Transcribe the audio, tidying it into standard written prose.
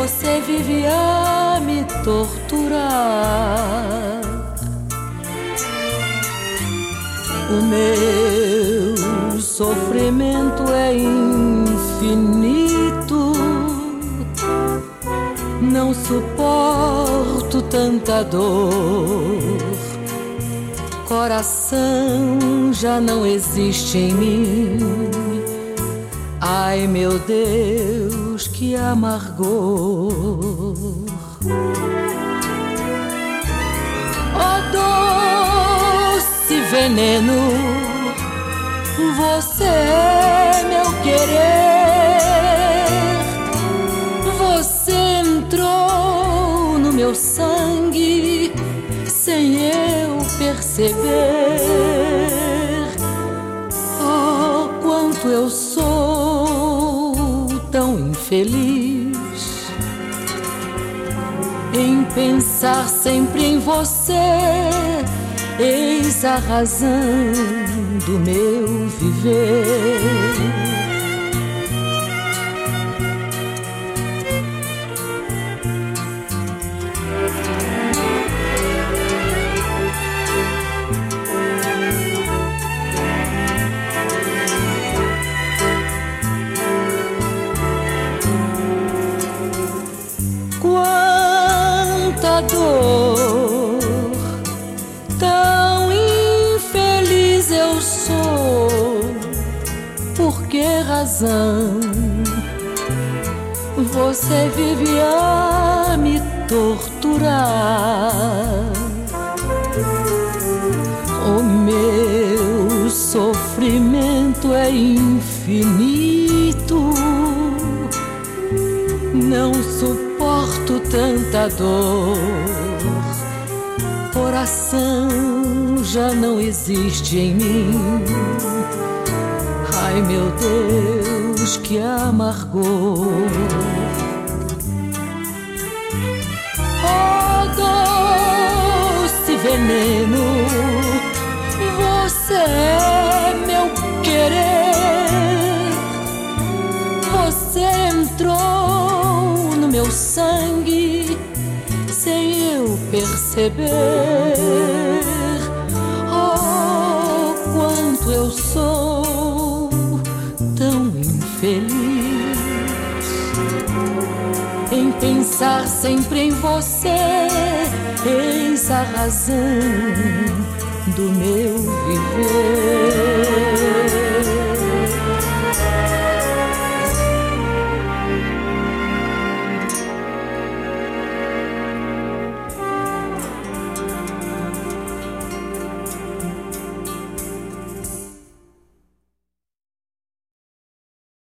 você vive a me torturar. O meu sofrimento é infinito, não suporto tanta dor. Coração já não existe em mim. Ai, meu Deus, que amargor. Oh, doce veneno, você é meu querer. Você entrou no meu sangue sem eu perceber. Oh, quanto eu sou tão infeliz em pensar sempre em você. Eis a razão do meu viver. Quanta dor, tão infeliz eu sou. Por que razão você vive a me torturar? O meu sofrimento é infinito, não suporto tanta dor. Coração já não existe em mim. Ai, meu Deus, que amargor. Oh, doce veneno, você é meu querer. Você entrou no meu sangue sem eu perceber. Oh, quanto eu sou tão infeliz em pensar sempre em você. Eis a razão do meu viver.